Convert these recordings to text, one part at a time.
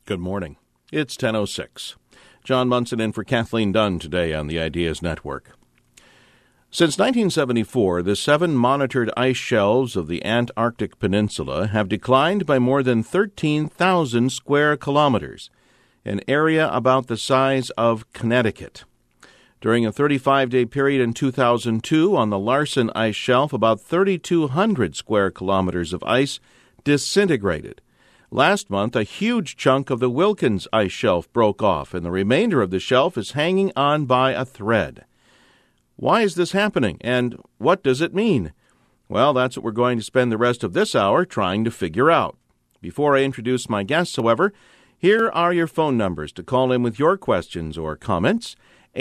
Good morning. It's 10:06. John Munson in for Kathleen Dunn today on the Ideas Network. Since 1974, the 7 monitored ice shelves of the Antarctic Peninsula have declined by more than 13,000 square kilometers, an area about the size of Connecticut. During a 35-day period in 2002 on the Larsen ice shelf, about 3,200 square kilometers of ice disintegrated. Last month, a huge chunk of the Wilkins ice shelf broke off, and the remainder of the shelf is hanging on by a thread. Why is this happening, and what does it mean? Well, that's what we're going to spend the rest of this hour trying to figure out. Before I introduce my guests, however, here are your phone numbers to call in with your questions or comments.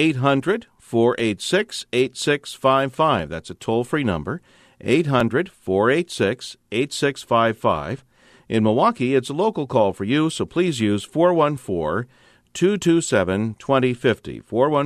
800-486-8655. That's a toll-free number. 800-486-8655. In Milwaukee, it's a local call for you, so please use 414-227-2050.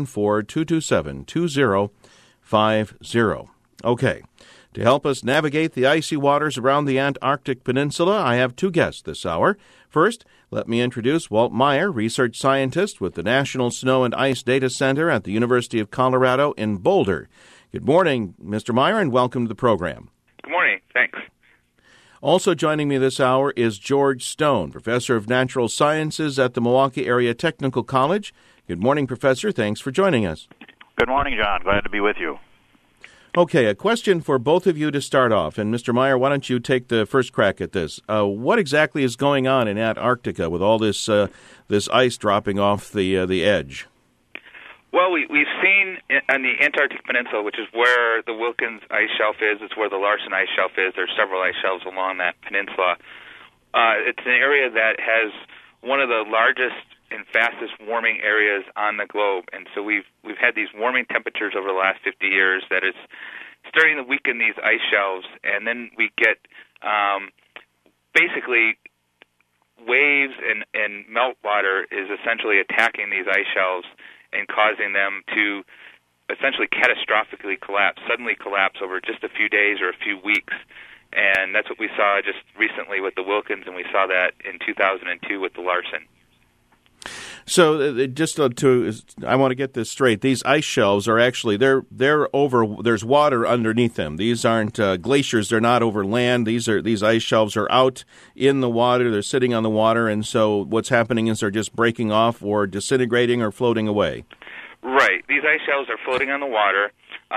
414-227-2050. Okay, to help us navigate the icy waters around the Antarctic Peninsula, I have 2 guests this hour. First, let me introduce Walt Meyer, research scientist with the National Snow and Ice Data Center at the University of Colorado in Boulder. Good morning, Mr. Meyer, and welcome to the program. Good morning. Thanks. Also joining me this hour is George Stone, professor of natural sciences at the Milwaukee Area Technical College. Good morning, Professor. Thanks for joining us. Good morning, John. Glad to be with you. Okay, a question for both of you to start off. And Mr. Meyer, why don't you take the first crack at this? What exactly is going on in Antarctica with all this ice dropping off the edge? Well, we've seen on the Antarctic Peninsula, which is where the Wilkins ice shelf is, it's where the Larsen ice shelf is. There's several ice shelves along that peninsula. It's an area that has one of the largest and fastest warming areas on the globe, and so we've had these warming temperatures over the last 50 years that is starting to weaken these ice shelves, and then we get basically waves and meltwater is essentially attacking these ice shelves and causing them to essentially catastrophically suddenly collapse over just a few days or a few weeks. And that's what we saw just recently with the Wilkins, and we saw that in 2002 with the Larsen. So I want to get this straight. These ice shelves are actually, they're over, there's water underneath them. These aren't glaciers. They're not over land. These ice shelves are out in the water. They're sitting on the water. And so what's happening is they're just breaking off or disintegrating or floating away. Right. These ice shelves are floating on the water.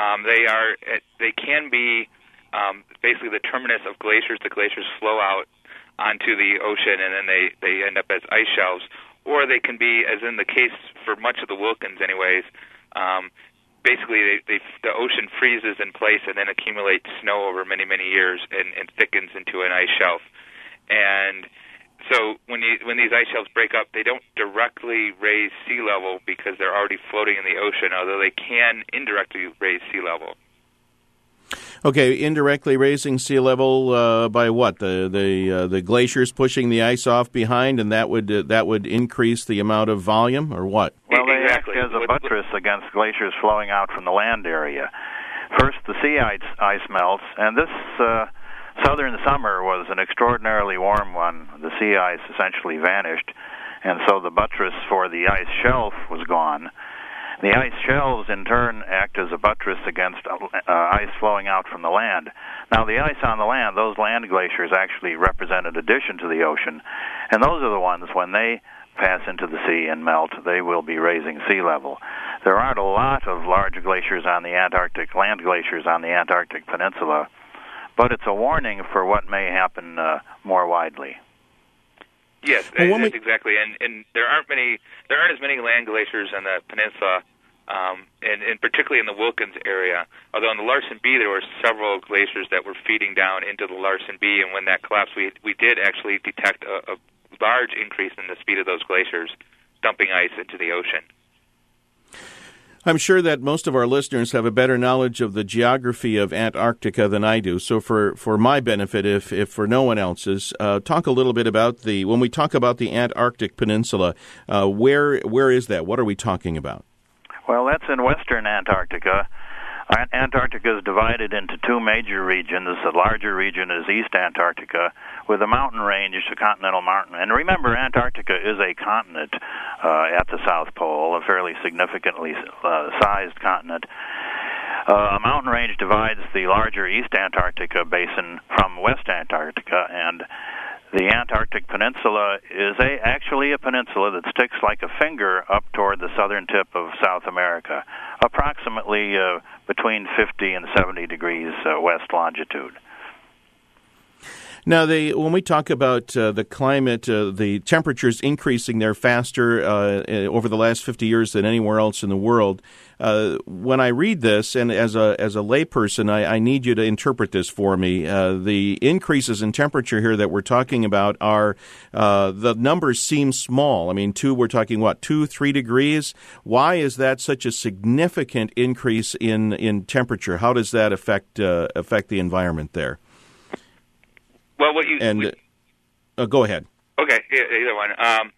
They can be basically the terminus of glaciers. The glaciers flow out onto the ocean, and then they end up as ice shelves. Or they can be, as in the case for much of the Wilkins anyways, basically the ocean freezes in place and then accumulates snow over many, many years and thickens into an ice shelf. And so when these ice shelves break up, they don't directly raise sea level because they're already floating in the ocean, although they can indirectly raise sea level. Okay, indirectly raising sea level by what? The glaciers pushing the ice off behind, and that would increase the amount of volume, or what? Well, they act as a buttress against glaciers flowing out from the land area. First, the sea ice melts, and this southern summer was an extraordinarily warm one. The sea ice essentially vanished, and so the buttress for the ice shelf was gone. The ice shelves, in turn, act as a buttress against ice flowing out from the land. Now, the ice on the land, those land glaciers actually represent an addition to the ocean, and those are the ones, when they pass into the sea and melt, they will be raising sea level. There aren't a lot of large glaciers on the Antarctic, land glaciers on the Antarctic Peninsula, but it's a warning for what may happen more widely. Yes, exactly, and there aren't as many land glaciers on the peninsula, and particularly in the Wilkins area. Although in the Larsen B, there were several glaciers that were feeding down into the Larsen B, and when that collapsed, we did actually detect a large increase in the speed of those glaciers, dumping ice into the ocean. I'm sure that most of our listeners have a better knowledge of the geography of Antarctica than I do. So for my benefit, if for no one else's, talk a little bit about when we talk about the Antarctic Peninsula, where is that? What are we talking about? Well, that's in western Antarctica. Antarctica is divided into 2 major regions. The larger region is East Antarctica, with a mountain range, a continental mountain. And remember, Antarctica is a continent at the South Pole, a fairly significantly sized continent. A mountain range divides the larger East Antarctica basin from West Antarctica, and the Antarctic Peninsula is actually a peninsula that sticks like a finger up toward the southern tip of South America, approximately between 50 and 70 degrees west longitude. Now, when we talk about the climate, the temperatures increasing there faster over the last 50 years than anywhere else in the world, when I read this, and as a layperson, I need you to interpret this for me. The increases in temperature here that we're talking about are, the numbers seem small. I mean, we're talking, 2-3 degrees? Why is that such a significant increase in temperature? How does that affect the environment there? Well, go ahead. Okay, either one.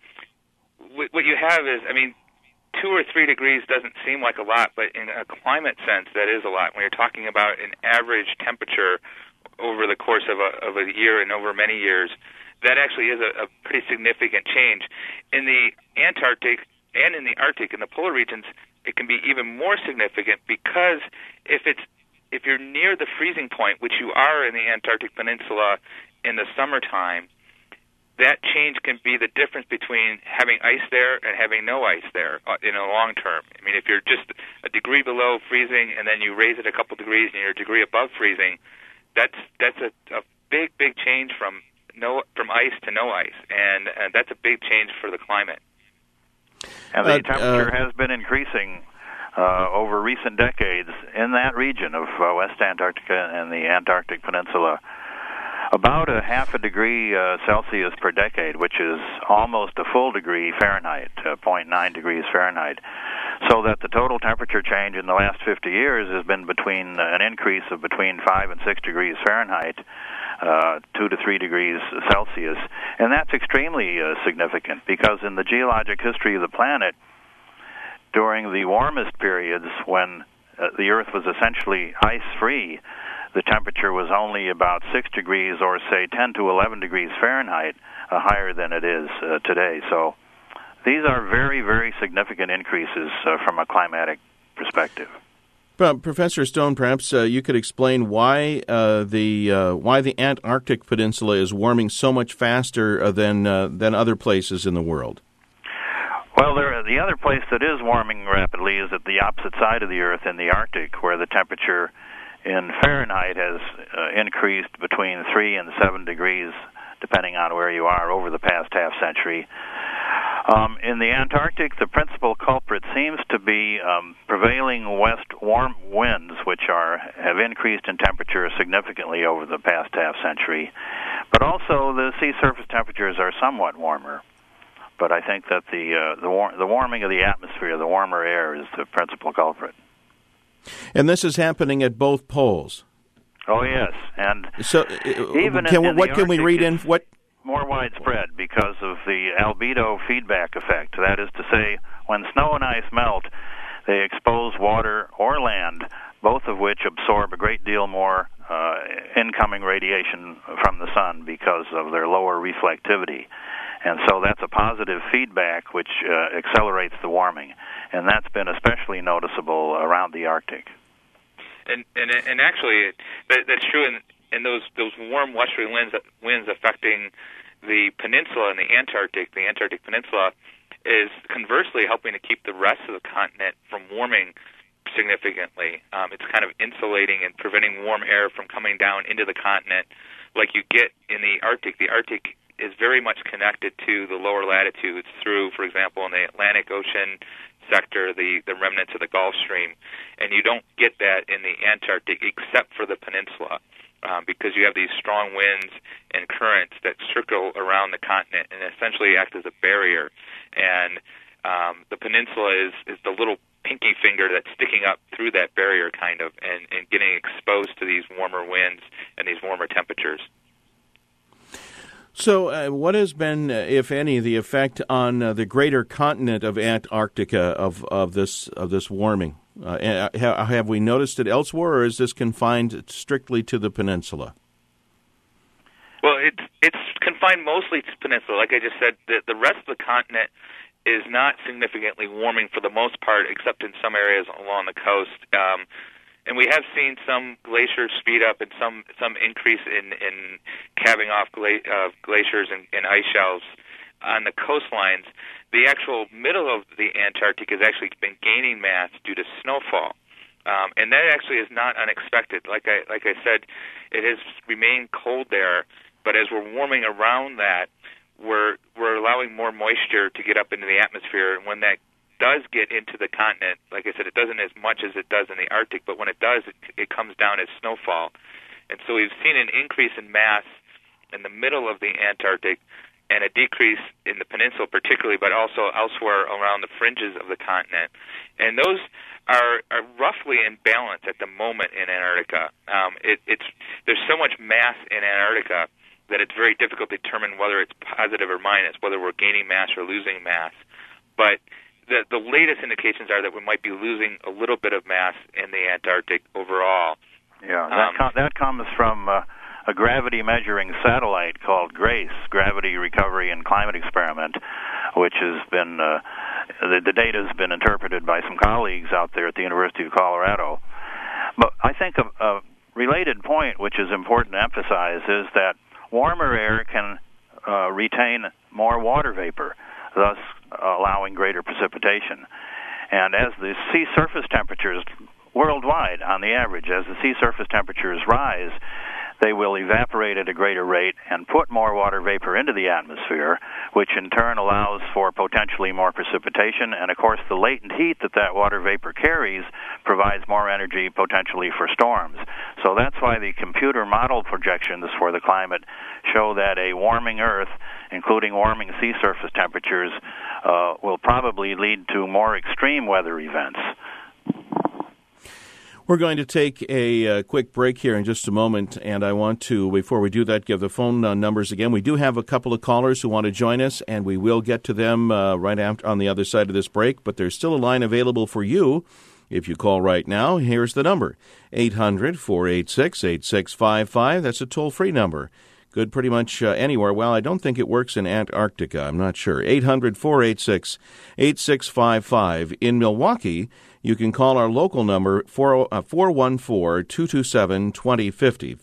What you have is, 2 or 3 degrees doesn't seem like a lot, but in a climate sense, that is a lot. When you're talking about an average temperature over the course of a year and over many years, that actually is a pretty significant change. In the Antarctic and in the Arctic, in the polar regions, it can be even more significant because if you're near the freezing point, which you are in the Antarctic Peninsula in the summertime, that change can be the difference between having ice there and having no ice there in the long term. If you're just a degree below freezing and then you raise it a couple degrees and you're a degree above freezing, that's a big change from ice to no ice, and that's a big change for the climate. And the temperature has been increasing over recent decades in that region of West Antarctica and the Antarctic Peninsula, about a half a degree Celsius per decade, which is almost a full degree Fahrenheit, 0.9 degrees Fahrenheit. So that the total temperature change in the last 50 years has been between an increase of between 5 and 6 degrees Fahrenheit, 2 to 3 degrees Celsius. And that's extremely significant because in the geologic history of the planet, during the warmest periods when the Earth was essentially ice-free, the temperature was only about 6 degrees or, say, 10 to 11 degrees Fahrenheit higher than it is today. So these are very, very significant increases from a climatic perspective. Professor Stone, perhaps you could explain why the Antarctic Peninsula is warming so much faster than other places in the world. Well, the other place that is warming rapidly is at the opposite side of the Earth in the Arctic, where the temperature in Fahrenheit has increased between 3 and 7 degrees, depending on where you are, over the past half century. In the Antarctic, the principal culprit seems to be prevailing west warm winds, which have increased in temperature significantly over the past half century. But also the sea surface temperatures are somewhat warmer. But I think that the warming of the atmosphere, the warmer air, is the principal culprit. And this is happening at both poles. Oh yes, and so even what can we read in what? More widespread because of the albedo feedback effect. That is to say, when snow and ice melt, they expose water or land, both of which absorb a great deal more incoming radiation from the sun because of their lower reflectivity. And so that's a positive feedback which accelerates the warming. And that's been especially noticeable around the Arctic. And actually, that's true. And those warm westerly winds affecting the peninsula and the Antarctic Peninsula, is conversely helping to keep the rest of the continent from warming significantly. It's kind of insulating and preventing warm air from coming down into the continent like you get in the Arctic. The Arctic is very much connected to the lower latitudes through, for example, in the Atlantic Ocean sector, the remnants of the Gulf Stream, and you don't get that in the Antarctic except for the peninsula, because you have these strong winds and currents that circle around the continent and essentially act as a barrier. And the peninsula is the little pinky finger that's sticking up through that barrier, kind of, and getting exposed to these warmer winds and these warmer temperatures. So what has been, if any, the effect on the greater continent of Antarctica of this warming? Have we noticed it elsewhere, or is this confined strictly to the peninsula? Well, it's confined mostly to peninsula. Like I just said, the rest of the continent is not significantly warming for the most part, except in some areas along the coast. And we have seen some glaciers speed up and some increase in calving off glaciers and ice shelves on the coastlines. The actual middle of the Antarctic has actually been gaining mass due to snowfall. And that actually is not unexpected. Like I said, it has remained cold there, but as we're warming around that, we're allowing more moisture to get up into the atmosphere, and when that does get into the continent, like I said, it doesn't as much as it does in the Arctic, but when it does, it comes down as snowfall. And so we've seen an increase in mass in the middle of the Antarctic and a decrease in the peninsula particularly, but also elsewhere around the fringes of the continent. And those are roughly in balance at the moment in Antarctica. There's so much mass in Antarctica that it's very difficult to determine whether it's positive or minus, whether we're gaining mass or losing mass. But the latest indications are that we might be losing a little bit of mass in the Antarctic overall. Yeah, that comes from a gravity measuring satellite called GRACE, Gravity Recovery and Climate Experiment, which has been the data has been interpreted by some colleagues out there at the University of Colorado. But I think a related point which is important to emphasize is that warmer air can retain more water vapor, thus allowing greater precipitation. And as the sea surface temperatures worldwide, on the average, as the sea surface temperatures rise, they will evaporate at a greater rate and put more water vapor into the atmosphere, which in turn allows for potentially more precipitation. And, of course, the latent heat that water vapor carries provides more energy potentially for storms. So that's why the computer model projections for the climate show that a warming Earth, including warming sea surface temperatures, will probably lead to more extreme weather events. We're going to take a quick break here in just a moment, and I want to, before we do that, give the phone numbers again. We do have a couple of callers who want to join us, and we will get to them right after on the other side of this break, but there's still a line available for you if you call right now. Here's the number, 800-486-8655. That's a toll-free number. Good pretty much anywhere. Well, I don't think it works in Antarctica. I'm not sure. 800-486-8655. In Milwaukee, you can call our local number, 414-227-2050,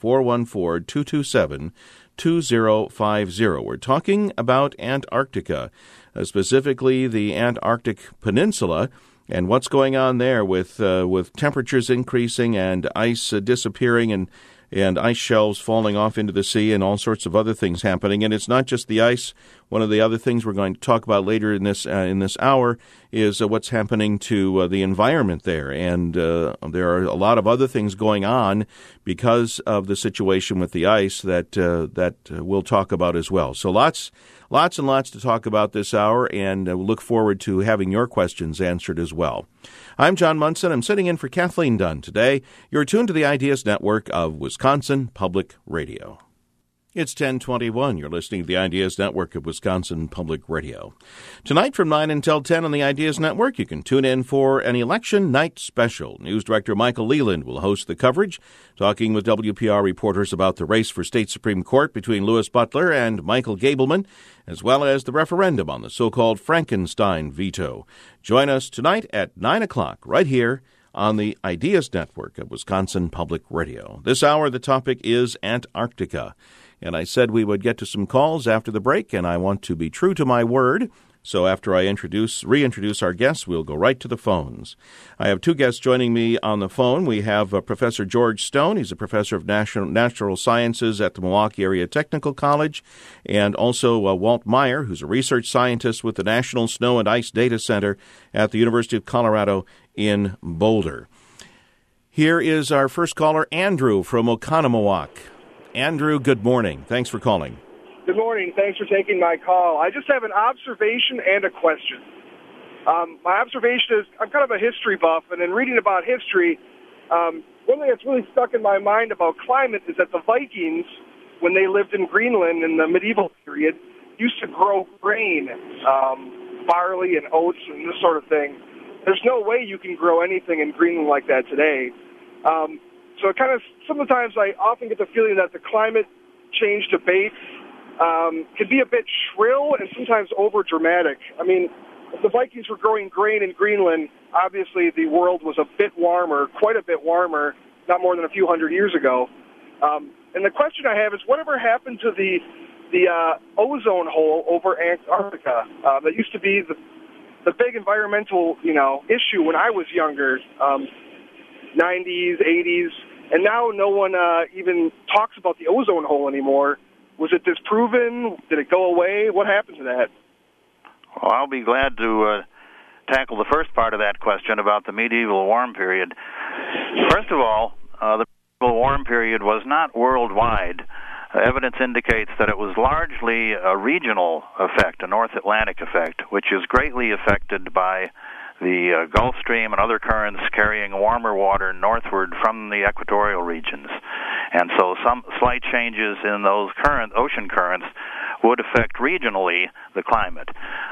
414-227-2050. We're talking about Antarctica, specifically the Antarctic Peninsula, and what's going on there with temperatures increasing and ice disappearing and ice shelves falling off into the sea and all sorts of other things happening. And it's not just the ice. One of the other things we're going to talk about later in this hour is what's happening to the environment there. And there are a lot of other things going on because of the situation with the ice that we'll talk about as well. So lots and lots to talk about this hour, and we'll look forward to having your questions answered as well. I'm John Munson. I'm sitting in for Kathleen Dunn today. You're tuned to the Ideas Network of Wisconsin Public Radio. It's 10:21. You're listening to the Ideas Network of Wisconsin Public Radio. Tonight from 9 until 10 on the Ideas Network, you can tune in for an election night special. News Director Michael Leland will host the coverage, talking with WPR reporters about the race for state Supreme Court between Louis Butler and Michael Gableman, as well as the referendum on the so-called Frankenstein veto. Join us tonight at 9 o'clock right here on the Ideas Network of Wisconsin Public Radio. This hour, the topic is Antarctica. And I said we would get to some calls after the break, and I want to be true to my word. So after I reintroduce our guests, we'll go right to the phones. I have two guests joining me on the phone. We have Professor George Stone. He's a professor of natural sciences at the Milwaukee Area Technical College, and also Walt Meyer, who's a research scientist with the National Snow and Ice Data Center at the University of Colorado in Boulder. Here is our first caller, Andrew from Oconomowoc. Andrew, good morning. Thanks for calling. Good morning. Thanks for taking my call. I just have an observation and a question. My observation is I'm kind of a history buff, and in reading about history, one thing that's really stuck in my mind about climate is that the Vikings, when they lived in Greenland in the medieval period, used to grow grain, barley and oats and this sort of thing. There's no way you can grow anything in Greenland like that today. So it kind of, sometimes I often get the feeling that the climate change debates can be a bit shrill and sometimes over-dramatic. I mean, if the Vikings were growing grain in Greenland, obviously the world was a bit warmer, quite a bit warmer, not more than a few hundred years ago. And the question I have is, whatever happened to the ozone hole over Antarctica? That used to be the big environmental, issue when I was younger, 90s, 80s, and now no one even talks about the ozone hole anymore. Was it disproven? Did it go away? What happened to that? Well, I'll be glad to tackle the first part of that question about the medieval warm period. First of all, the medieval warm period was not worldwide. Evidence indicates that it was largely a regional effect, a North Atlantic effect, which is greatly affected by the Gulf Stream and other currents carrying warmer water northward from the equatorial regions. And so some slight changes in those ocean currents would affect regionally the climate.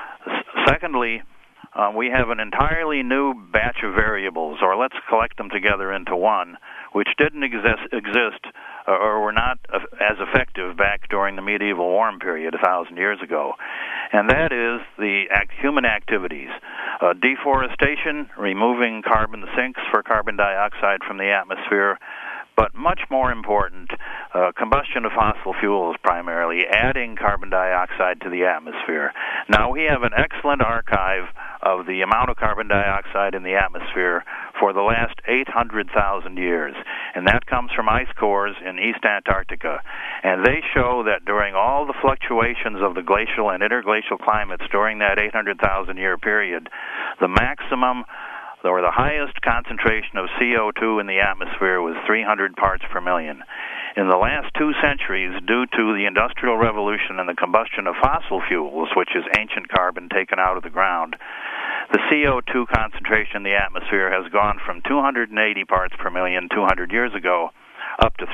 Secondly, we have an entirely new batch of variables, or let's collect them together into one, which didn't exist or were not as effective back during the medieval warm period 1,000 years ago. And that is the human activities. Deforestation, removing carbon sinks for carbon dioxide from the atmosphere, but much more important, combustion of fossil fuels primarily, adding carbon dioxide to the atmosphere. Now, we have an excellent archive of the amount of carbon dioxide in the atmosphere for the last 800,000 years, and that comes from ice cores in East Antarctica. And they show that during all the fluctuations of the glacial and interglacial climates during that 800,000-year period, the maximum or the highest concentration of CO2 in the atmosphere was 300 parts per million. In the last 2 centuries, due to the Industrial Revolution and the combustion of fossil fuels, which is ancient carbon taken out of the ground, the CO2 concentration in the atmosphere has gone from 280 parts per million 200 years ago up to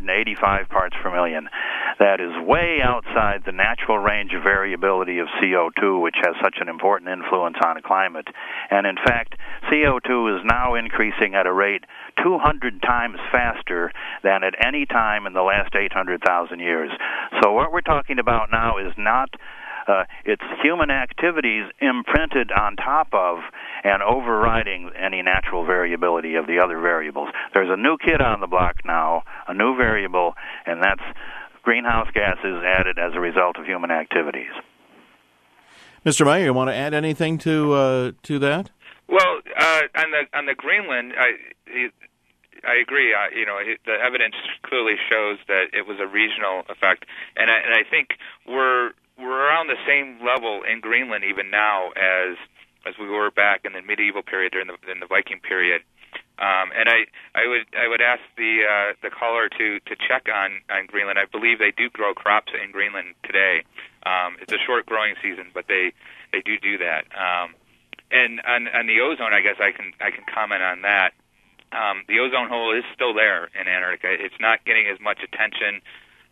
385 parts per million. That is way outside the natural range of variability of CO2, which has such an important influence on a climate. And in fact, CO2 is now increasing at a rate 200 times faster than at any time in the last 800,000 years. So what we're talking about now is not it's human activities imprinted on top of and overriding any natural variability of the other variables. There's a new kid on the block now, a new variable, and that's greenhouse gases added as a result of human activities. Mr. Meyer, you want to add anything to that? Well, on the Greenland, I agree. The evidence clearly shows that it was a regional effect, and I think we're around the same level in Greenland even now as we were back in the medieval period during in the Viking period. And I would ask the caller to check on Greenland. I believe they do grow crops in Greenland today. It's a short growing season, but they do that. And on the ozone, I guess I can comment on that. The ozone hole is still there in Antarctica. It's not getting as much attention.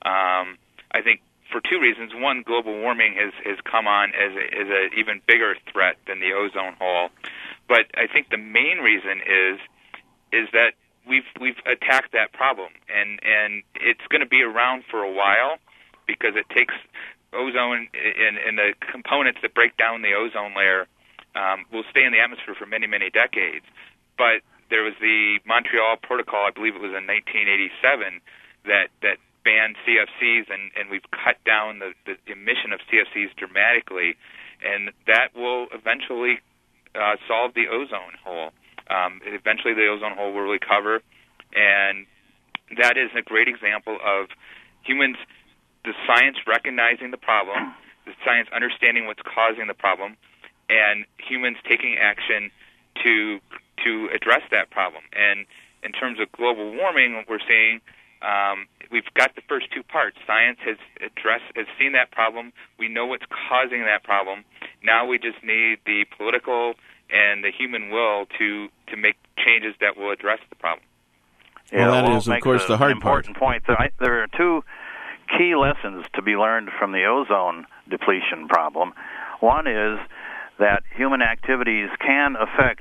I think for 2 reasons. One, global warming has come on as an even bigger threat than the ozone hole. But I think the main reason is that we've attacked that problem, and it's going to be around for a while because it takes ozone and the components that break down the ozone layer will stay in the atmosphere for many, many decades. But there was the Montreal Protocol, I believe it was in 1987, that banned CFCs, and we've cut down the emission of CFCs dramatically, and that will eventually solve the ozone hole. Eventually the ozone hole will recover, and that is a great example of humans, the science recognizing the problem, the science understanding what's causing the problem, and humans taking action to address that problem. And in terms of global warming, what we're seeing, we've got the first 2 parts. Science has seen that problem. We know what's causing that problem. Now we just need the political and the human will to make changes that will address the problem. Well, that is, of course, the hard part. Point. There are 2 key lessons to be learned from the ozone depletion problem. One is that human activities can affect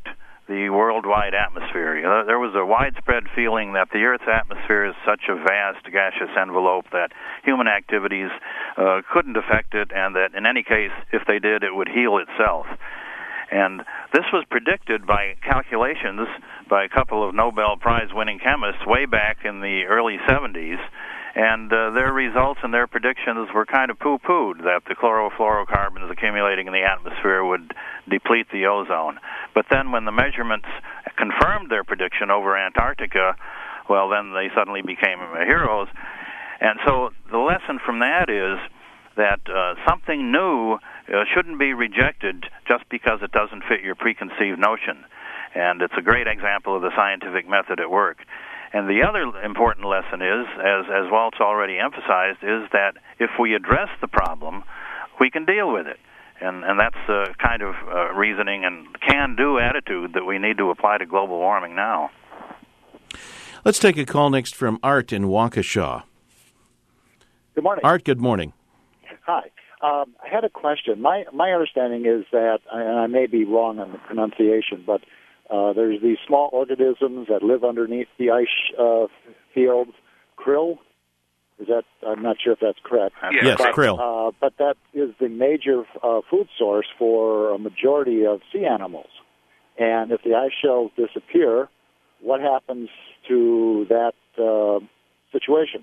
the worldwide atmosphere. There was a widespread feeling that the Earth's atmosphere is such a vast gaseous envelope that human activities couldn't affect it, and that in any case, if they did, it would heal itself. And this was predicted by calculations by a couple of Nobel Prize-winning chemists way back in the early 70s, and their results and their predictions were kind of poo-pooed, that the chlorofluorocarbons accumulating in the atmosphere would deplete the ozone. But then when the measurements confirmed their prediction over Antarctica, well, then they suddenly became heroes. And so the lesson from that is that something new shouldn't be rejected just because it doesn't fit your preconceived notion. And it's a great example of the scientific method at work. And the other important lesson is, as Walt's already emphasized, is that if we address the problem, we can deal with it. And that's the kind of reasoning and can-do attitude that we need to apply to global warming now. Let's take a call next from Art in Waukesha. Good morning. Art, good morning. Hi. I had a question. My understanding is that, and I may be wrong on the pronunciation, but there's these small organisms that live underneath the ice fields. Krill? Is that? I'm not sure if that's correct. Yes, krill. But that is the major food source for a majority of sea animals. And if the ice shelves disappear, what happens to that situation?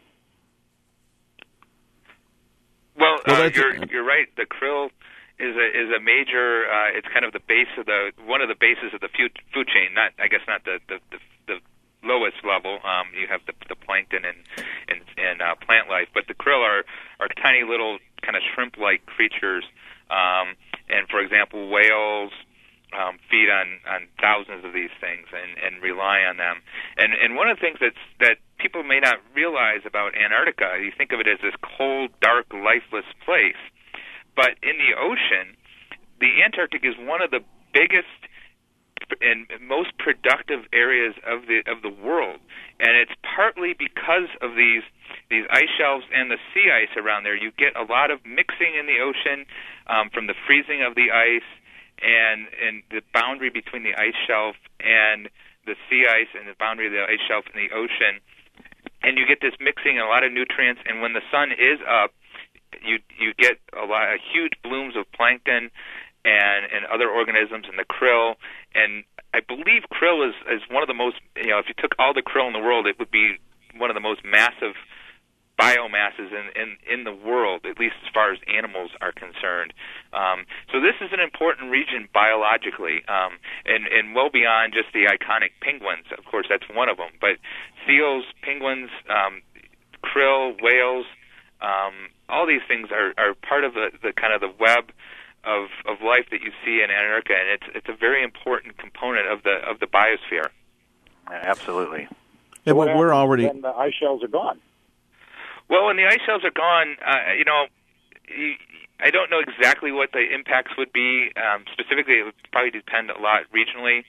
Well, you're right. The krill is a major. It's kind of the base of one of the bases of the food chain. Not the lowest level. You have the plankton and plant life, but the krill are tiny little kind of shrimp-like creatures. And for example, whales feed on thousands of these things and rely on them. And one of the things that people may not realize about Antarctica, you think of it as this cold, dark, lifeless place, but in the ocean, the Antarctic is one of the biggest and most productive areas of the world, and it's partly because of these ice shelves and the sea ice around there. You get a lot of mixing in the ocean from the freezing of the ice and the boundary between the ice shelf and the sea ice and the boundary of the ice shelf and the ocean, and you get this mixing and a lot of nutrients. And when the sun is up, you get a huge blooms of plankton and other organisms and the krill. And I believe krill is one of the most, if you took all the krill in the world, it would be one of the most massive biomasses in the world, at least as far as animals are concerned. So this is an important region biologically, and well beyond just the iconic penguins. Of course, that's one of them. But seals, penguins, krill, whales, all these things are part of the kind of the web of life that you see in Antarctica, and it's a very important component of the biosphere. Absolutely. Yeah, but we're already. When the ice shelves are gone. Well, when the ice shelves are gone, I don't know exactly what the impacts would be. Specifically, it would probably depend a lot regionally.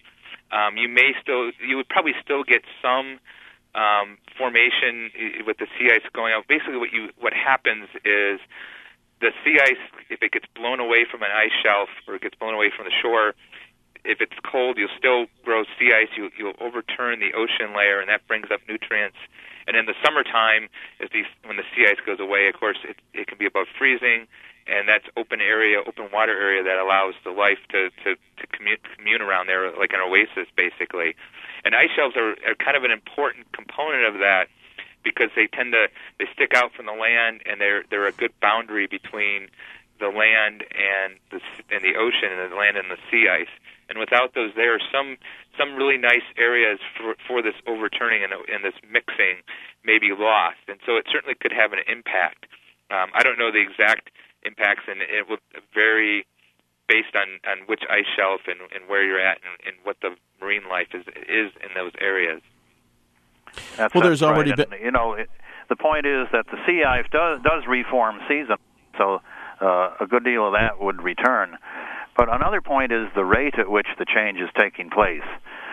You would probably still get some formation with the sea ice going out. Basically, what happens is the sea ice, if it gets blown away from an ice shelf or it gets blown away from the shore, if it's cold, you'll still grow sea ice. You'll overturn the ocean layer, and that brings up nutrients. And in the summertime, when the sea ice goes away, of course, it can be above freezing, and that's open water area that allows the life to commune around there like an oasis, basically. And ice shelves are kind of an important component of that because they stick out from the land, and they're a good boundary between the land and the ocean, and the land and the sea ice. And without those, there are some really nice areas for this overturning and this mixing may be lost. And so it certainly could have an impact. I don't know the exact impacts, and it will vary based on which ice shelf and where you're at and what the marine life is in those areas. There's already been. The point is that the sea ice does reform season, so a good deal of that would return. But another point is the rate at which the change is taking place.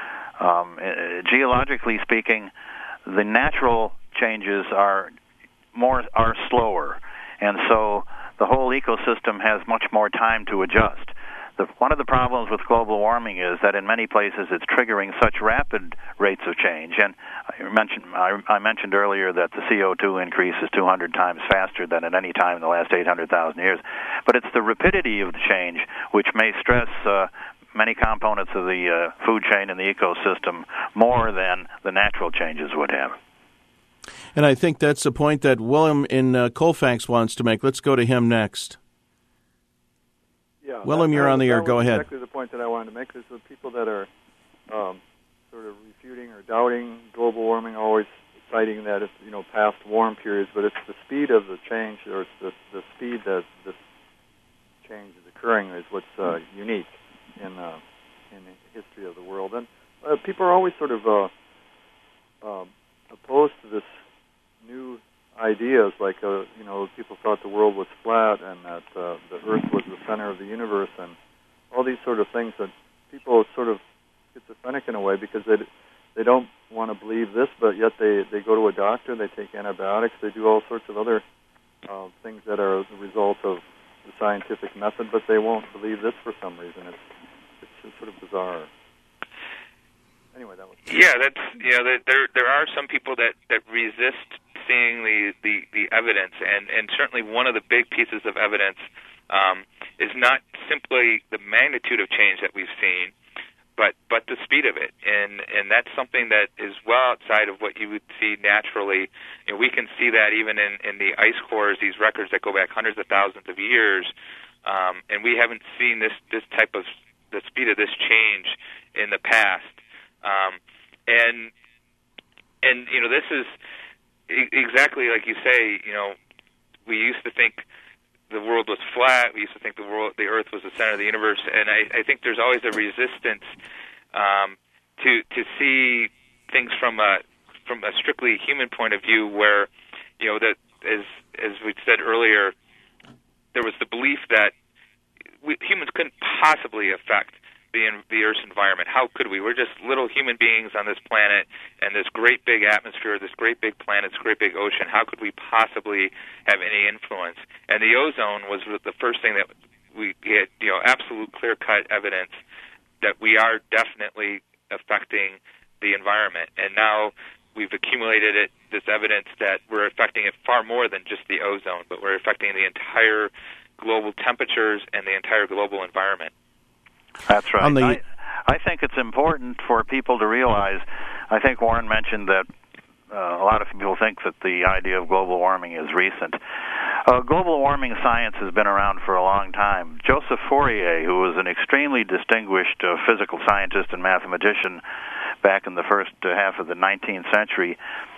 Geologically speaking, the natural changes are slower, and so the whole ecosystem has much more time to adjust. One of the problems with global warming is that in many places it's triggering such rapid rates of change. And I mentioned earlier that the CO2 increase is 200 times faster than at any time in the last 800,000 years. But it's the rapidity of the change which may stress many components of the food chain and the ecosystem more than the natural changes would have. And I think that's the point that William in Colfax wants to make. Let's go to him next. Yeah, William, you're on the air. Go ahead. Exactly the point that I wanted to make is the people that are sort of refuting or doubting global warming, always citing that it's past warm periods, but it's the speed of the change, or it's the speed that this change is occurring is what's unique in the history of the world. And people are always sort of opposed to this new ideas, like people thought the world was flat and that the Earth was the center of the universe, and all these sort of things that people sort of schizophrenic in a way because they don't want to believe this, but yet they go to a doctor, they take antibiotics, they do all sorts of other things that are the result of the scientific method, but they won't believe this for some reason. It's sort of bizarre. Anyway, that was there are some people that resist seeing the evidence, and certainly one of the big pieces of evidence is not simply the magnitude of change that we've seen, but the speed of it, and that's something that is well outside of what you would see naturally. We can see that even in the ice cores, these records that go back hundreds of thousands of years, and we haven't seen this type of the speed of this change in the past, and this is exactly like you say. We used to think the world was flat. We used to think the Earth was the center of the universe, and I think there's always a resistance to see things from a strictly human point of view, where that as we said earlier, there was the belief that humans couldn't possibly affect the Earth's environment. How could we? We're just little human beings on this planet and this great big atmosphere, this great big planet, this great big ocean. How could we possibly have any influence? And the ozone was the first thing that we had, absolute clear-cut evidence that we are definitely affecting the environment. And now we've accumulated this evidence that we're affecting it far more than just the ozone, but we're affecting the entire global temperatures and the entire global environment. That's right. I think it's important for people to realize, I think Warren mentioned that a lot of people think that the idea of global warming is recent. Global warming science has been around for a long time. Joseph Fourier, who was an extremely distinguished physical scientist and mathematician back in the first half of the 19th century,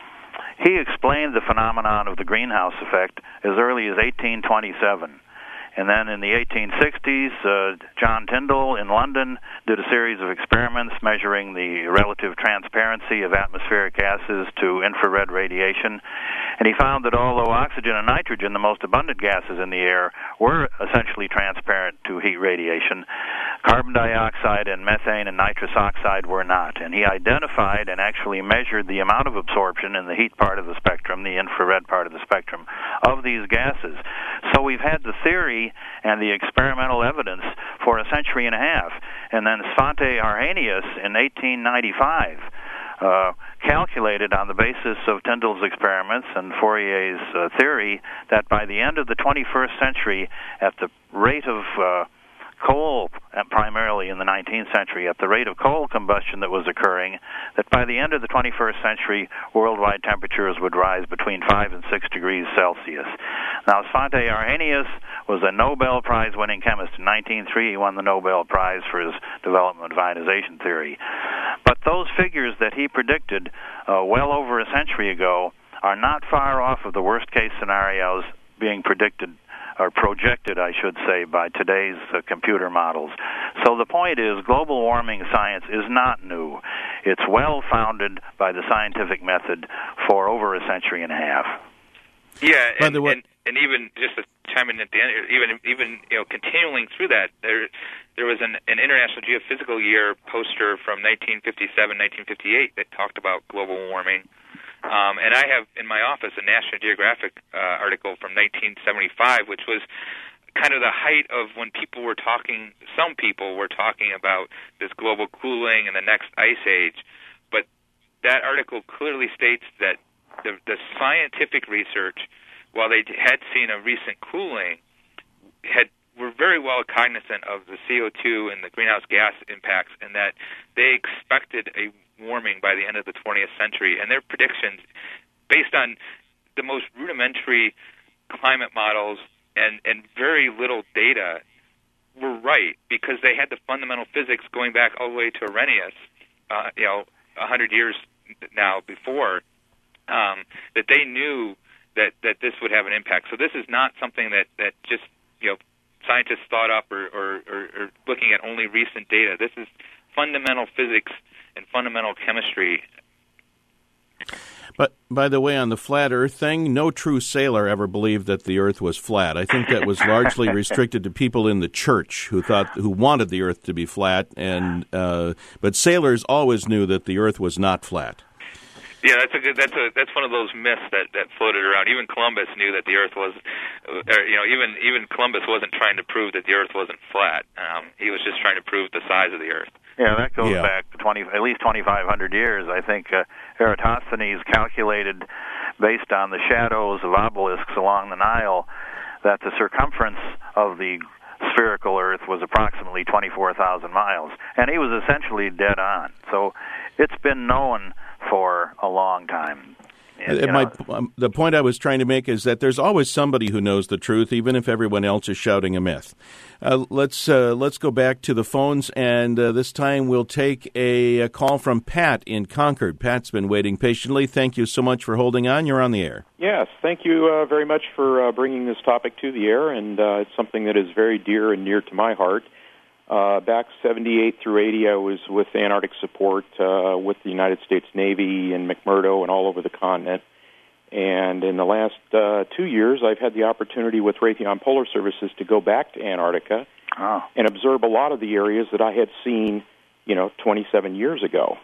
he explained the phenomenon of the greenhouse effect as early as 1827. And then in the 1860s, John Tyndall in London did a series of experiments measuring the relative transparency of atmospheric gases to infrared radiation. And he found that although oxygen and nitrogen, the most abundant gases in the air, were essentially transparent to heat radiation, carbon dioxide and methane and nitrous oxide were not. And he identified and actually measured the amount of absorption in the heat part of the spectrum, the infrared part of the spectrum, of these gases. So we've had the theory and the experimental evidence for a century and a half. And then Svante Arrhenius in 1895 calculated on the basis of Tyndall's experiments and Fourier's theory that by the end of the 21st century, at the rate of coal, primarily in the 19th century, at the rate of coal combustion that was occurring, that by the end of the 21st century, worldwide temperatures would rise between 5 and 6 degrees Celsius. Now, Svante Arrhenius was a Nobel Prize-winning chemist. In 1903, he won the Nobel Prize for his development of ionization theory. But those figures that he predicted well over a century ago are not far off of the worst-case scenarios being predicted or projected, I should say, by today's computer models. So the point is, global warming science is not new. It's well-founded by the scientific method for over a century and a half. Yeah, and even just to chime in at the end, even continuing through that, there was an International Geophysical Year poster from 1957, 1958 that talked about global warming. And I have in my office a National Geographic article from 1975, which was kind of the height of when some people were talking about this global cooling and the next ice age. But that article clearly states that the scientific research, while they had seen a recent cooling, were very well cognizant of the CO2 and the greenhouse gas impacts, and that they expected a warming by the end of the 20th century. And their predictions, based on the most rudimentary climate models and very little data, were right, because they had the fundamental physics going back all the way to Arrhenius, 100 years now before, that they knew that this would have an impact. So this is not something that just scientists thought up or looking at only recent data. This is fundamental physics and fundamental chemistry. But, by the way, on the flat Earth thing, no true sailor ever believed that the Earth was flat. I think that was largely restricted to people in the church who wanted the Earth to be flat, but sailors always knew that the Earth was not flat. Yeah, that's one of those myths that floated around. Even Columbus knew that the Earth was, even Columbus wasn't trying to prove that the Earth wasn't flat. He was just trying to prove the size of the Earth. Yeah, that goes back at least 2,500 years. I think Eratosthenes calculated, based on the shadows of obelisks along the Nile, that the circumference of the spherical Earth was approximately 24,000 miles, and he was essentially dead on. So it's been known for a long time. The point I was trying to make is that there's always somebody who knows the truth, even if everyone else is shouting a myth. Let's go back to the phones, and this time we'll take a call from Pat in Concord. Pat's been waiting patiently. Thank you so much for holding on. You're on the air. Yes, thank you very much for bringing this topic to the air, and it's something that is very dear and near to my heart. Back 78 through 80, I was with Antarctic Support with the United States Navy in McMurdo and all over the continent. And in the last 2 years, I've had the opportunity with Raytheon Polar Services to go back to Antarctica and observe a lot of the areas that I had seen, 27 years ago.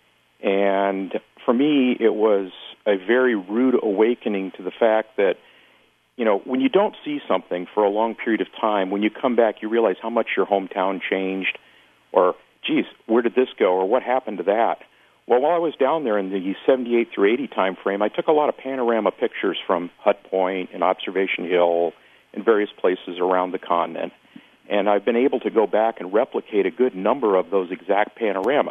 And for me, it was a very rude awakening to the fact that, when you don't see something for a long period of time, when you come back, you realize how much your hometown changed, or, geez, where did this go, or what happened to that? Well, while I was down there in the 78 through 80 time frame, I took a lot of panorama pictures from Hut Point and Observation Hill and various places around the continent, and I've been able to go back and replicate a good number of those exact panoramas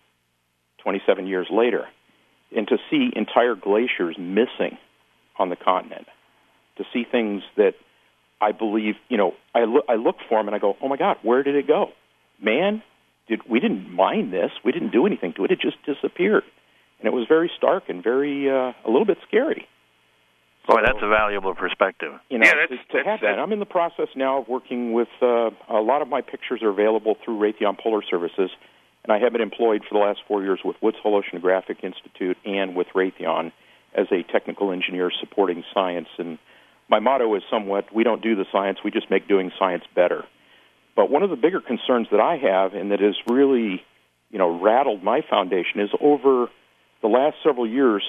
27 years later, and to see entire glaciers missing on the continent, to see things that I believe, I look for them and I go, oh my God, where did it go? Man, we didn't mine this. We didn't do anything to it. It just disappeared. And it was very stark and very, a little bit scary. Boy, that's a valuable perspective. To have that. I'm in the process now of working with, a lot of my pictures are available through Raytheon Polar Services, and I have been employed for the last 4 years with Woods Hole Oceanographic Institute and with Raytheon as a technical engineer supporting science. And my motto is somewhat, we don't do the science, we just make doing science better. But one of the bigger concerns that I have, and that has really, rattled my foundation, is over the last several years,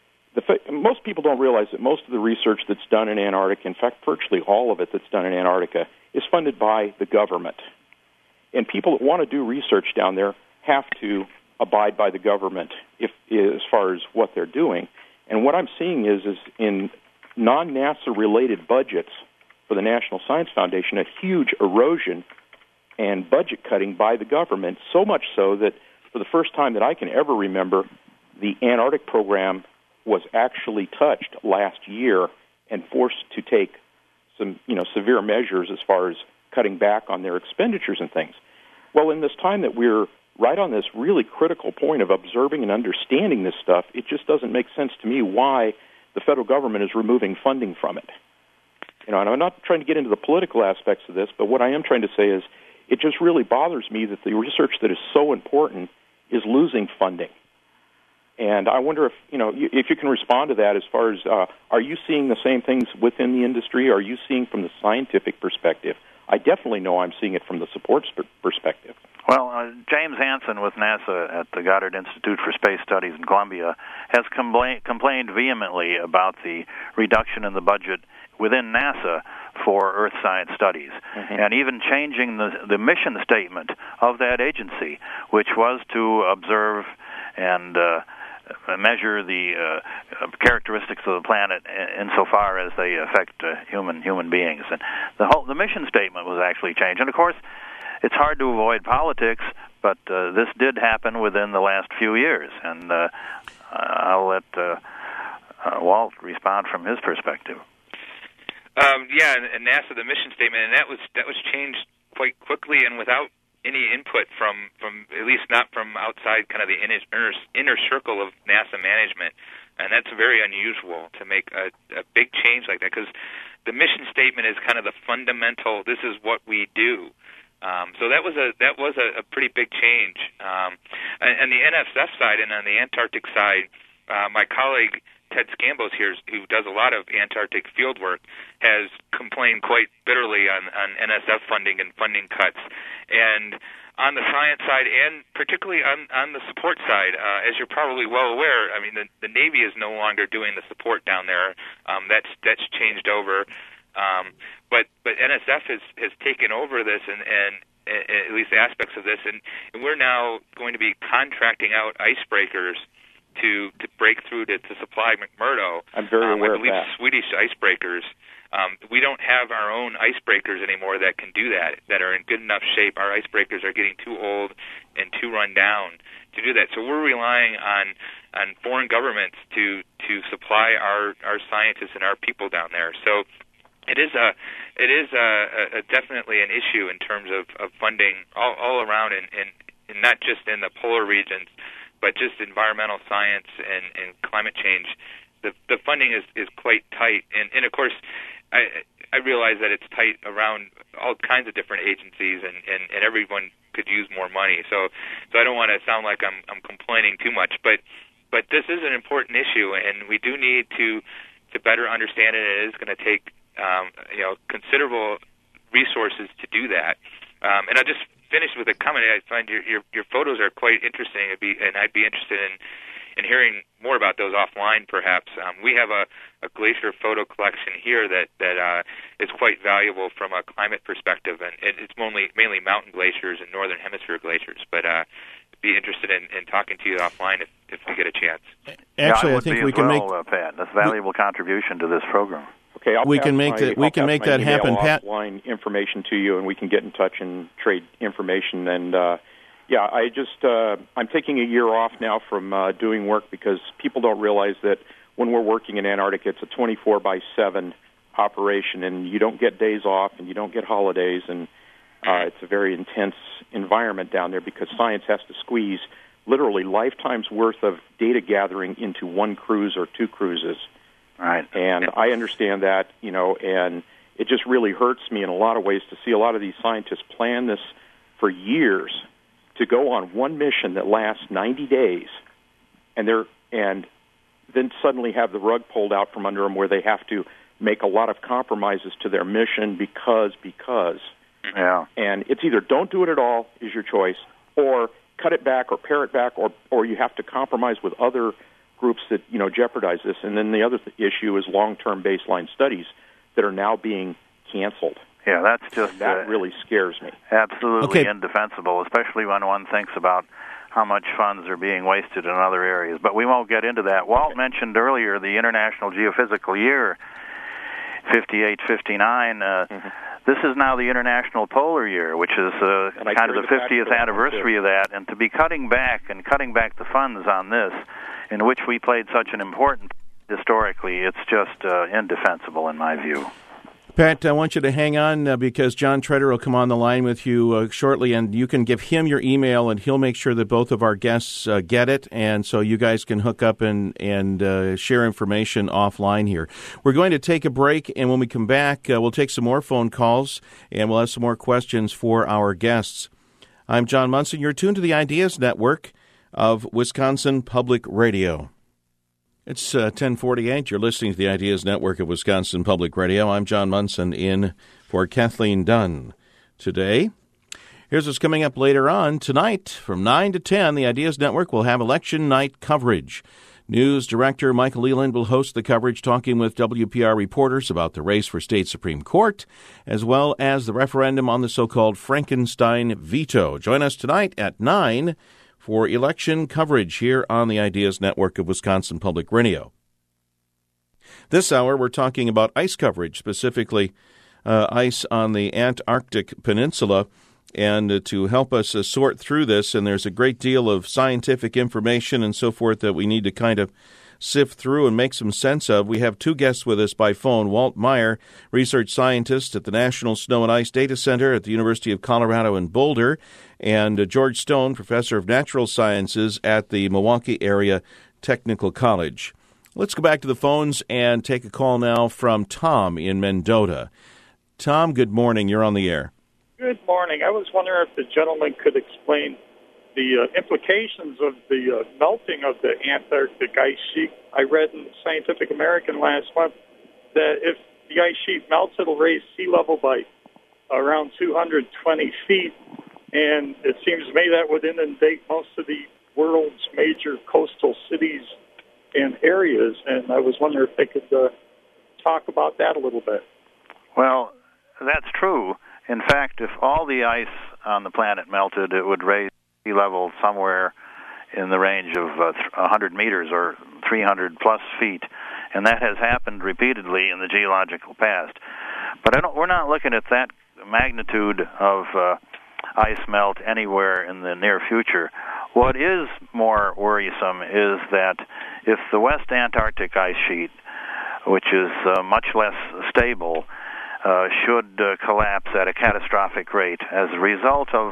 most people don't realize that most of the research that's done in Antarctica, in fact, virtually all of it that's done in Antarctica, is funded by the government. And people that want to do research down there have to abide by the government as far as what they're doing. And what I'm seeing is in non-NASA-related budgets for the National Science Foundation, a huge erosion and budget cutting by the government, so much so that for the first time that I can ever remember, the Antarctic program was actually touched last year and forced to take some, severe measures as far as cutting back on their expenditures and things. Well, in this time that we're right on this really critical point of observing and understanding this stuff, it just doesn't make sense to me why the federal government is removing funding from it. And I'm not trying to get into the political aspects of this, but what I am trying to say is it just really bothers me that the research that is so important is losing funding. And I wonder if you can respond to that as far as, are you seeing the same things within the industry? Are you seeing from the scientific perspective? I definitely know I'm seeing it from the support perspective. Well, James Hansen with NASA at the Goddard Institute for Space Studies in Columbia has complained vehemently about the reduction in the budget within NASA for Earth Science Studies, and even changing the mission statement of that agency, which was to observe and measure the characteristics of the planet insofar as they affect human beings. And the mission statement was actually changed. And of course, it's hard to avoid politics, but this did happen within the last few years. And I'll let Walt respond from his perspective. And NASA, the mission statement, and that was changed quite quickly and without any input from at least not from outside kind of the inner circle of NASA management, and that's very unusual to make a big change like that, because the mission statement is kind of the fundamental. This is what we do. So that was a pretty big change. And the NSF side and on the Antarctic side, my colleague Ted Scambos here, who does a lot of Antarctic field work, has complained quite bitterly on NSF funding and funding cuts. And on the science side, and particularly on the support side, as you're probably well aware, I mean, the Navy is no longer doing the support down there. That's changed over. But NSF has taken over this and at least aspects of this, and we're now going to be contracting out icebreakers to break through to supply McMurdo. I'm very aware I believe of that. Swedish icebreakers. We don't have our own icebreakers anymore that can do that are in good enough shape. Our icebreakers are getting too old and too run down to do that. So we're relying on foreign governments to supply our scientists and our people down there. So it is definitely an issue in terms of funding all around, and not just in the polar regions, but just environmental science and climate change. The funding is quite tight, and of course, I realize that it's tight around all kinds of different agencies, and everyone could use more money. So I don't want to sound like I'm complaining too much, but this is an important issue, and we do need to better understand it. It is going to take considerable resources to do that. And I'll just finish with a comment. I find your photos are quite interesting, and I'd be interested in hearing more about those offline, perhaps. We have a glacier photo collection here that is quite valuable from a climate perspective, and it's mainly mountain glaciers and northern hemisphere glaciers. But I'd be interested in talking to you offline if we get a chance. Actually, I think we can make Pat. That's a valuable contribution to this program. Okay, we can make that happen, Pat. Offline information to you, and we can get in touch and trade information. And I'm taking a year off now from doing work, because people don't realize that when we're working in Antarctica, it's a 24/7 operation, and you don't get days off, and you don't get holidays, and it's a very intense environment down there, because science has to squeeze literally lifetimes worth of data gathering into one cruise or two cruises. Right. And I understand that, and it just really hurts me in a lot of ways to see a lot of these scientists plan this for years to go on one mission that lasts 90 days, and then suddenly have the rug pulled out from under them, where they have to make a lot of compromises to their mission because. Yeah. And it's either don't do it at all is your choice, or cut it back or pare it back, or you have to compromise with other groups that jeopardize this. And then the other issue is long-term baseline studies that are now being canceled. Yeah, that's just that really scares me. Absolutely indefensible, especially when one thinks about how much funds are being wasted in other areas. But we won't get into that. Walt mentioned earlier the International Geophysical Year, 58-59. This is now the International Polar Year, which is kind of the 50th anniversary of that. And to be cutting back the funds on this, in which we played such an important historically, it's just indefensible in my view. Pat, I want you to hang on because John Treader will come on the line with you shortly, and you can give him your email, and he'll make sure that both of our guests get it, and so you guys can hook up and share information offline here. We're going to take a break, and when we come back, we'll take some more phone calls, and we'll have some more questions for our guests. I'm John Munson. You're tuned to the Ideas Network of Wisconsin Public Radio. It's 10:48. You're listening to the Ideas Network of Wisconsin Public Radio. I'm John Munson in for Kathleen Dunn today. Here's what's coming up later on. Tonight, from 9 to 10, the Ideas Network will have election night coverage. News Director Michael Leland will host the coverage, talking with WPR reporters about the race for state Supreme Court, as well as the referendum on the so-called Frankenstein veto. Join us tonight at 9 for election coverage here on the Ideas Network of Wisconsin Public Radio. This hour, we're talking about ice coverage, specifically ice on the Antarctic Peninsula. And to help us sort through this, and there's a great deal of scientific information and so forth that we need to kind of sift through and make some sense of. We have two guests with us by phone. Walt Meyer, research scientist at the National Snow and Ice Data Center at the University of Colorado in Boulder, and George Stone, professor of natural sciences at the Milwaukee Area Technical College. Let's go back to the phones and take a call now from Tom in Mendota. Tom, good morning. You're on the air. Good morning. I was wondering if the gentleman could explain the implications of the melting of the Antarctic ice sheet. I read in Scientific American last month that if the ice sheet melts, it'll raise sea level by around 220 feet, and it seems to me that would inundate most of the world's major coastal cities and areas, and I was wondering if they could talk about that a little bit. Well, that's true. In fact, if all the ice on the planet melted, it would raise sea level somewhere in the range of 100 meters or 300-plus feet, and that has happened repeatedly in the geological past. But we're not looking at that magnitude of ice melt anywhere in the near future. What is more worrisome is that if the West Antarctic ice sheet, which is much less stable, should collapse at a catastrophic rate as a result of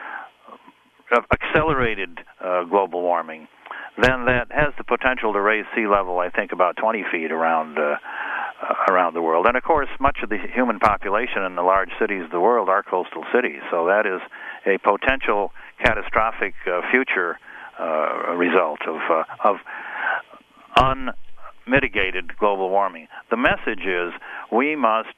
accelerated global warming, then that has the potential to raise sea level, I think, about 20 feet around the world. And, of course, much of the human population in the large cities of the world are coastal cities, so that is a potential catastrophic future result of unmitigated global warming. The message is we must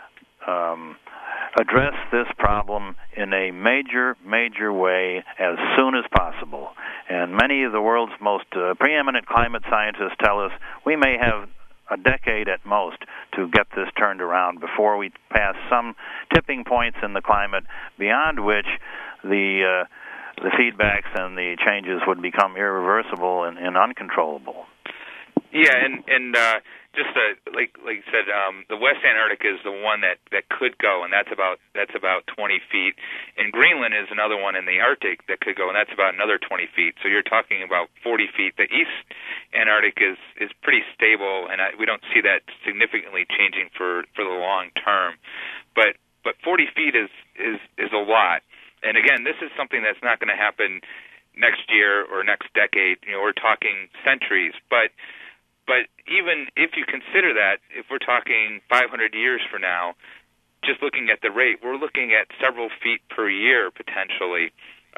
address this problem in a major way as soon as possible. And many of the world's most preeminent climate scientists tell us we may have a decade at most to get this turned around before we pass some tipping points in the climate beyond which the feedbacks and the changes would become irreversible and uncontrollable. Yeah, and just like you said, the West Antarctic is the one that could go, and that's about 20 feet. And Greenland is another one in the Arctic that could go, and that's about another 20 feet. So you're talking about 40 feet. The East Antarctic is pretty stable, and we don't see that significantly changing for the long term. But 40 feet is a lot. And again, this is something that's not going to happen next year or next decade. We're talking centuries, but even if you consider that, if we're talking 500 years from now, just looking at the rate, we're looking at several feet per year potentially,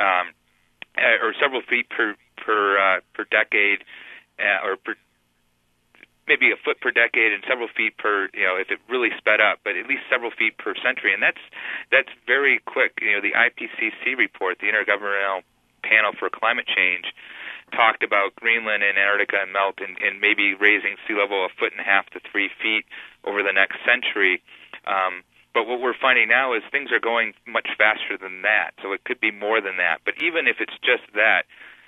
or several feet per decade, or maybe a foot per decade and several feet per, if it really sped up, but at least several feet per century, and that's very quick. The IPCC report, the Intergovernmental Panel for Climate Change, talked about Greenland and Antarctica and melt and maybe raising sea level 1.5 to 3 feet over the next century. But what we're finding now is things are going much faster than that, so it could be more than that. But even if it's just that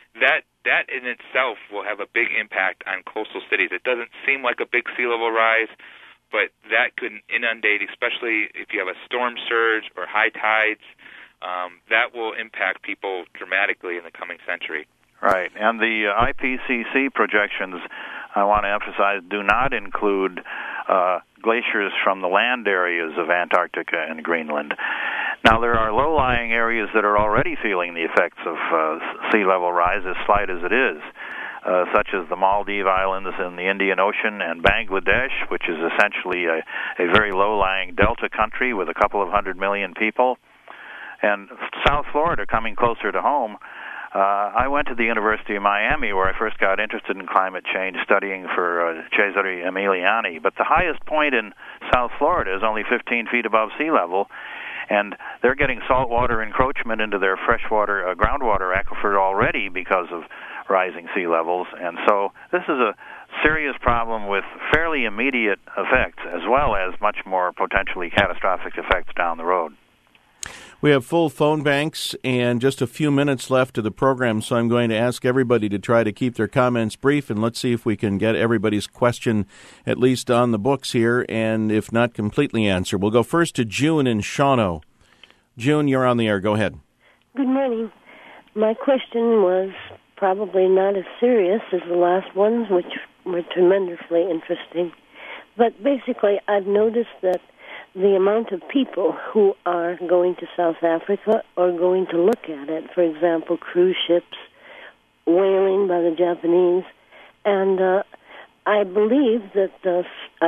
in itself will have a big impact on coastal cities. It doesn't seem like a big sea level rise, but that could inundate, especially if you have a storm surge or high tides. That will impact people dramatically in the coming century. Right, and the IPCC projections, I want to emphasize, do not include glaciers from the land areas of Antarctica and Greenland. Now, there are low-lying areas that are already feeling the effects of sea level rise, as slight as it is, such as the Maldive Islands in the Indian Ocean and Bangladesh, which is essentially a very low-lying delta country with a couple of 100 million people. And South Florida, coming closer to home, I went to the University of Miami, where I first got interested in climate change, studying for Cesare Emiliani. But the highest point in South Florida is only 15 feet above sea level, And they're getting saltwater encroachment into their freshwater groundwater aquifer already because of rising sea levels. And so this is a serious problem with fairly immediate effects, as well as much more potentially catastrophic effects down the road. We have full phone banks and just a few minutes left of the program, so I'm going to ask everybody to try to keep their comments brief, and let's see if we can get everybody's question at least on the books here, and if not completely answered. We'll go first to June in Shawano. June, you're on the air. Go ahead. Good morning. My question was probably not as serious as the last ones, which were tremendously interesting. But basically, I've noticed that the amount of people who are going to South Africa or going to look at it, for example, cruise ships, whaling by the Japanese, and I believe that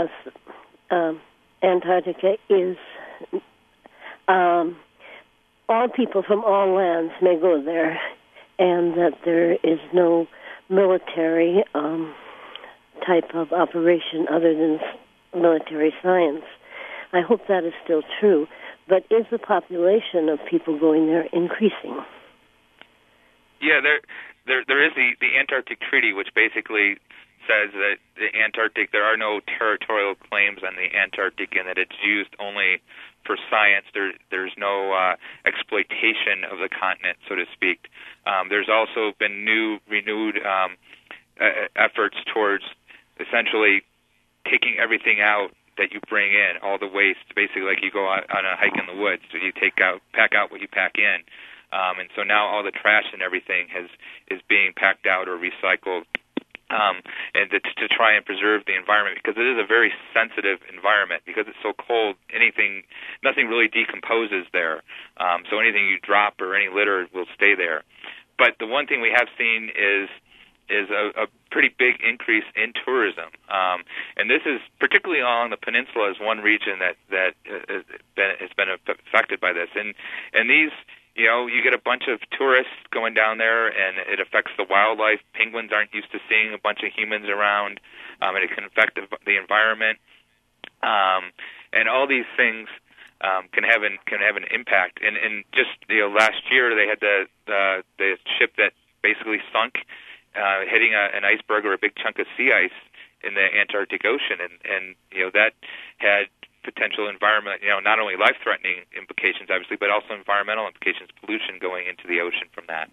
Antarctica is, all people from all lands may go there, and that there is no military type of operation other than military science. I hope that is still true, but is the population of people going there increasing? Yeah, there is the Antarctic Treaty, which basically says that the Antarctic, there are no territorial claims on the Antarctic, and that it's used only for science. There's no exploitation of the continent, so to speak. There's also been renewed efforts towards essentially taking everything out that you bring in, all the waste, basically like you go out on a hike in the woods, so you pack out what you pack in. And so now all the trash and everything is being packed out or recycled, and to try and preserve the environment, because it is a very sensitive environment. Because it's so cold, nothing really decomposes there. So anything you drop or any litter will stay there. But the one thing we have seen is a pretty big increase in tourism, and this is particularly along the peninsula as one region that has been affected by this. And these, you get a bunch of tourists going down there, and it affects the wildlife. Penguins aren't used to seeing a bunch of humans around, and it can affect the environment. And all these things can have an impact. And just last year they had the ship that basically sunk, hitting an iceberg or a big chunk of sea ice in the Antarctic Ocean, and that had potential environment, not only life-threatening implications, obviously, but also environmental implications, pollution going into the ocean from that.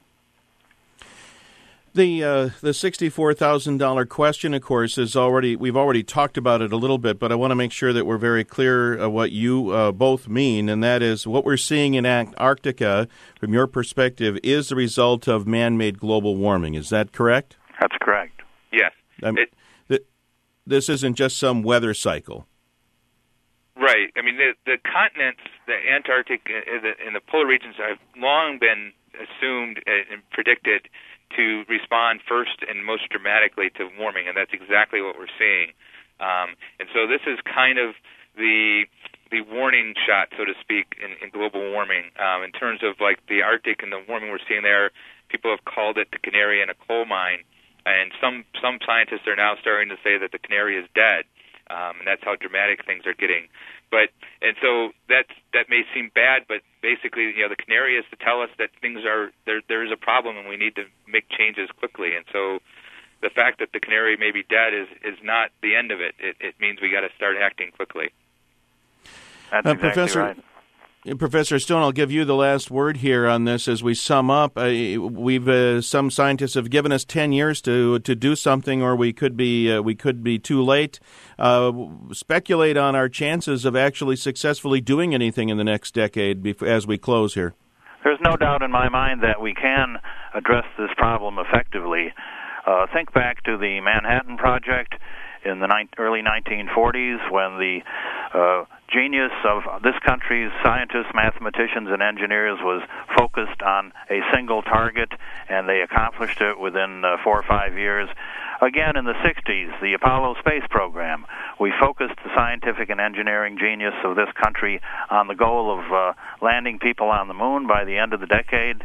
The $64,000 question, of course, we've already talked about it a little bit, but I want to make sure that we're very clear what you both mean, and that is what we're seeing in Antarctica, from your perspective, is the result of man-made global warming. Is that correct? That's correct. Yes. This isn't just some weather cycle. Right. I mean, the continents, the Antarctic and the polar regions have long been assumed and predicted to respond first and most dramatically to warming, and that's exactly what we're seeing. And so this is kind of the warning shot, so to speak, in global warming. In terms of like the Arctic and the warming we're seeing there, people have called it the canary in a coal mine, and some scientists are now starting to say that the canary is dead. And that's how dramatic things are getting. And so that may seem bad, but basically, the canary is to tell us that things are there is a problem and we need to make changes quickly. And so the fact that the canary may be dead is not the end of it. It means we got to start acting quickly. That's exactly right. Professor Stone, I'll give you the last word here on this as we sum up. Some scientists have given us 10 years to do something, or we could be too late. Speculate on our chances of actually successfully doing anything in the next decade as we close here. There's no doubt in my mind that we can address this problem effectively. Think back to the Manhattan Project in the early 1940s, when the genius of this country's scientists, mathematicians, and engineers was focused on a single target, and they accomplished it within 4 or 5 years. Again, in the 60s, the Apollo space program, we focused the scientific and engineering genius of this country on the goal of landing people on the moon by the end of the decade.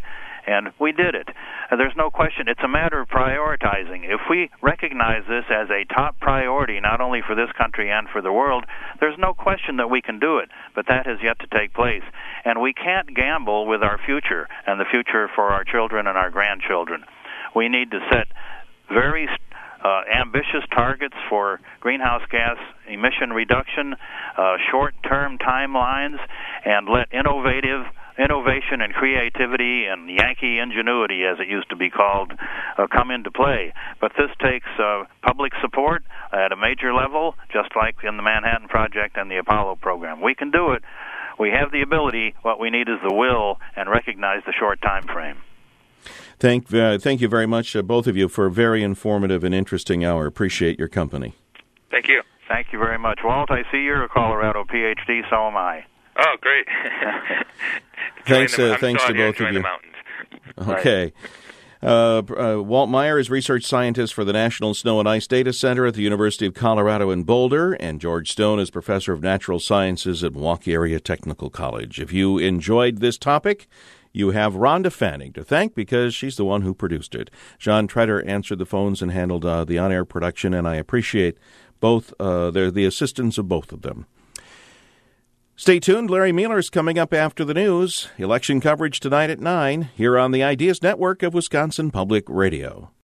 and we did it. There's no question. It's a matter of prioritizing. If we recognize this as a top priority, not only for this country and for the world, there's no question that we can do it. But that has yet to take place. And we can't gamble with our future and the future for our children and our grandchildren. We need to set very ambitious targets for greenhouse gas emission reduction, short-term timelines, and let innovation and creativity and Yankee ingenuity, as it used to be called, come into play. But this takes public support at a major level, just like in the Manhattan Project and the Apollo program. We can do it. We have the ability. What we need is the will and recognize the short time frame. Thank you very much, both of you, for a very informative and interesting hour. Appreciate your company. Thank you. Thank you very much. Walt, I see you're a Colorado PhD, so am I. Oh, great. Thanks to both of you. Okay. Walt Meyer is research scientist for the National Snow and Ice Data Center at the University of Colorado in Boulder, and George Stone is professor of natural sciences at Milwaukee Area Technical College. If you enjoyed this topic, you have Rhonda Fanning to thank because she's the one who produced it. John Treader answered the phones and handled the on-air production, and I appreciate both the assistance of both of them. Stay tuned. Larry Mueller is coming up after the news. Election coverage tonight at 9 here on the Ideas Network of Wisconsin Public Radio.